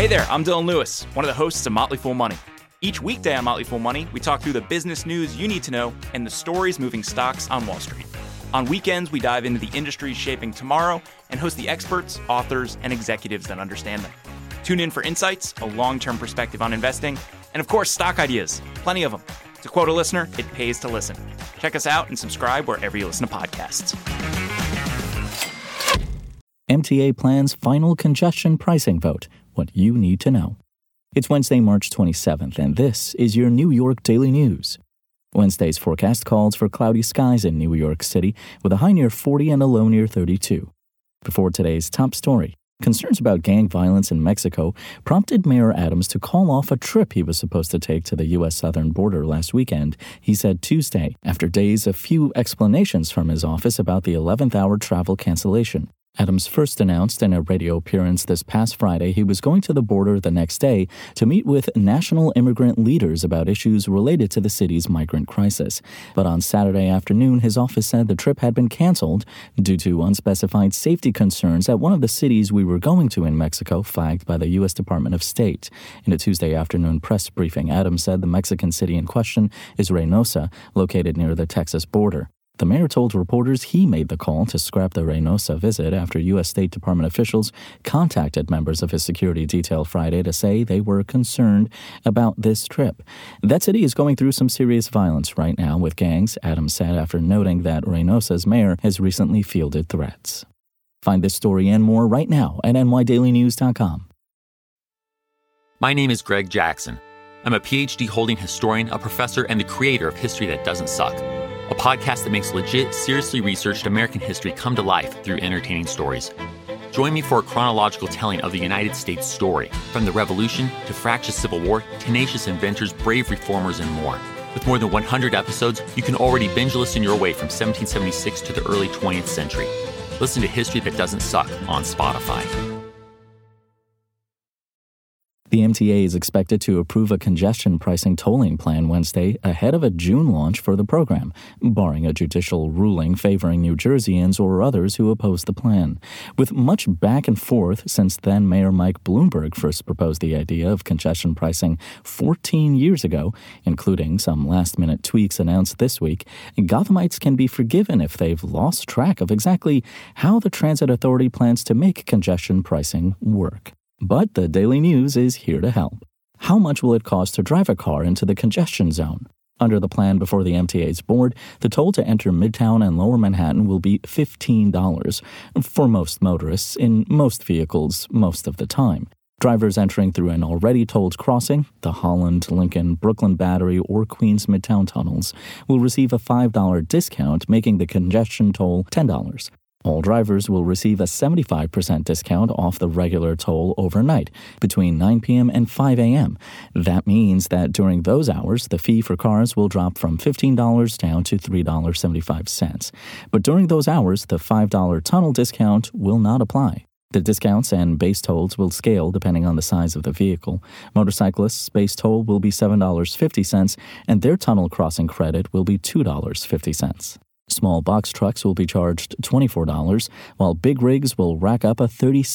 Hey there, I'm Dylan Lewis, one of the hosts of Motley Fool Money. Each weekday on Motley Fool Money, we talk through the business news you need to know and the stories moving stocks on Wall Street. On weekends, we dive into the industries shaping tomorrow and host the experts, authors, and executives that understand them. Tune in for insights, a long-term perspective on investing, and of course, stock ideas. Plenty of them. To quote a listener, it pays to listen. Check us out and subscribe wherever you listen to podcasts. MTA plans final congestion pricing vote. What you need to know. It's Wednesday, March 27th, and this is your New York Daily News. Wednesday's forecast calls for cloudy skies in New York City with a high near 40 and a low near 32. Before today's top story, concerns about gang violence in Mexico prompted Mayor Adams to call off a trip he was supposed to take to the U.S. southern border last weekend, he said Tuesday, after days of few explanations from his office about the 11th hour travel cancellation. Adams first announced in a radio appearance this past Friday he was going to the border the next day to meet with national immigrant leaders about issues related to the city's migrant crisis. But on Saturday afternoon, his office said the trip had been canceled due to unspecified safety concerns at one of the cities we were going to in Mexico, flagged by the U.S. Department of State. In a Tuesday afternoon press briefing, Adams said the Mexican city in question is Reynosa, located near the Texas border. The mayor told reporters he made the call to scrap the Reynosa visit after U.S. State Department officials contacted members of his security detail Friday to say they were concerned about this trip. That city is going through some serious violence right now with gangs, Adams said after noting that Reynosa's mayor has recently fielded threats. Find this story and more right now at nydailynews.com. My name is Greg Jackson. I'm a PhD-holding historian, a professor, and the creator of History That Doesn't Suck, a podcast that makes legit, seriously researched American history come to life through entertaining stories. Join me for a chronological telling of the United States story, from the Revolution to fractious Civil War, tenacious inventors, brave reformers, and more. With more than 100 episodes, you can already binge listen your way from 1776 to the early 20th century. Listen to History That Doesn't Suck on Spotify. The MTA is expected to approve a congestion pricing tolling plan Wednesday ahead of a June launch for the program, barring a judicial ruling favoring New Jerseyans or others who oppose the plan. With much back and forth since then Mayor Mike Bloomberg first proposed the idea of congestion pricing 14 years ago, including some last-minute tweaks announced this week, Gothamites can be forgiven if they've lost track of exactly how the Transit Authority plans to make congestion pricing work. But the Daily News is here to help. How much will it cost to drive a car into the congestion zone? Under the plan before the MTA's board, the toll to enter Midtown and Lower Manhattan will be $15 for most motorists in most vehicles most of the time. Drivers entering through an already tolled crossing, the Holland, Lincoln, Brooklyn Battery, or Queens Midtown tunnels, will receive a $5 discount, making the congestion toll $10. All drivers will receive a 75% discount off the regular toll overnight between 9 p.m. and 5 a.m. That means that during those hours, the fee for cars will drop from $15 down to $3.75. But during those hours, the $5 tunnel discount will not apply. The discounts and base tolls will scale depending on the size of the vehicle. Motorcyclists' base toll will be $7.50, and their tunnel crossing credit will be $2.50. Small box trucks will be charged $24, while big rigs will rack up a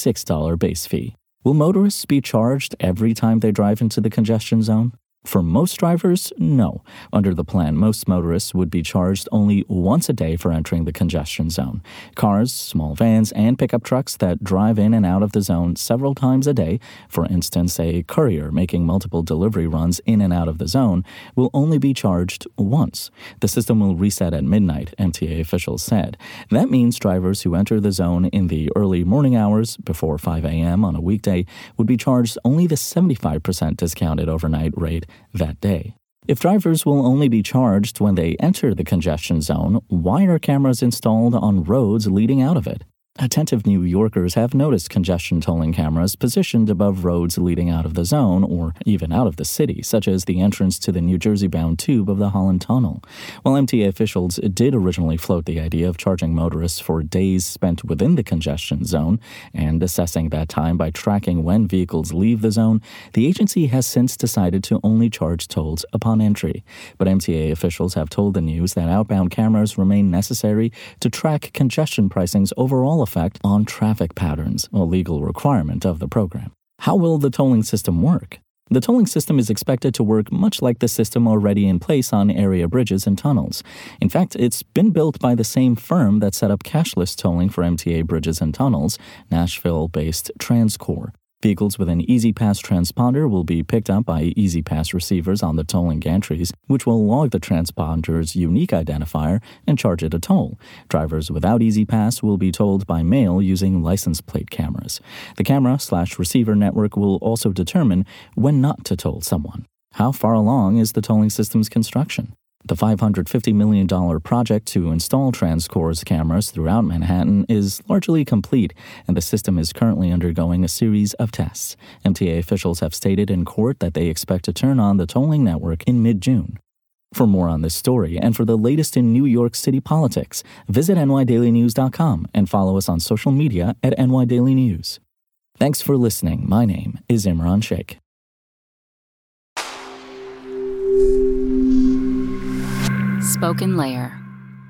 $36 base fee. Will motorists be charged every time they drive into the congestion zone? For most drivers, no. Under the plan, most motorists would be charged only once a day for entering the congestion zone. Cars, small vans, and pickup trucks that drive in and out of the zone several times a day, for instance, a courier making multiple delivery runs in and out of the zone, will only be charged once. The system will reset at midnight, MTA officials said. That means drivers who enter the zone in the early morning hours, before 5 a.m. on a weekday, would be charged only the 75% discounted overnight rate that day. If drivers will only be charged when they enter the congestion zone, why are cameras installed on roads leading out of it? Attentive New Yorkers have noticed congestion tolling cameras positioned above roads leading out of the zone or even out of the city, such as the entrance to the New Jersey-bound tube of the Holland Tunnel. While MTA officials did originally float the idea of charging motorists for days spent within the congestion zone and assessing that time by tracking when vehicles leave the zone, the agency has since decided to only charge tolls upon entry. But MTA officials have told the News that outbound cameras remain necessary to track congestion pricing's overall effect on traffic patterns, a legal requirement of the program. How will the tolling system work? The tolling system is expected to work much like the system already in place on area bridges and tunnels. In fact, it's been built by the same firm that set up cashless tolling for MTA bridges and tunnels, Nashville-based TransCore. Vehicles with an E-ZPass transponder will be picked up by E-ZPass receivers on the tolling gantries, which will log the transponder's unique identifier and charge it a toll. Drivers without E-ZPass will be tolled by mail using license plate cameras. The camera/receiver network will also determine when not to toll someone. How far along is the tolling system's construction? The $550 million project to install TransCore's cameras throughout Manhattan is largely complete, and the system is currently undergoing a series of tests. MTA officials have stated in court that they expect to turn on the tolling network in mid-June. For more on this story and for the latest in New York City politics, visit nydailynews.com and follow us on social media at nydailynews. Thanks for listening. My name is Imran Sheikh. Spoken Layer.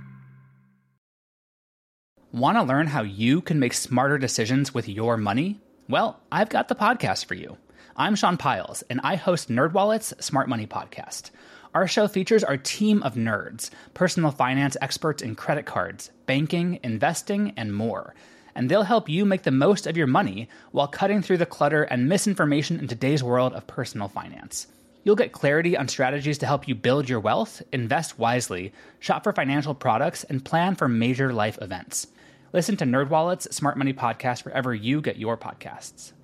Want to learn how you can make smarter decisions with your money? Well, I've got the podcast for you. I'm Sean Piles, and I host NerdWallet's Smart Money Podcast. Our show features our team of nerds, personal finance experts in credit cards, banking, investing, and more. And they'll help you make the most of your money while cutting through the clutter and misinformation in today's world of personal finance. You'll get clarity on strategies to help you build your wealth, invest wisely, shop for financial products, and plan for major life events. Listen to NerdWallet's Smart Money Podcast wherever you get your podcasts.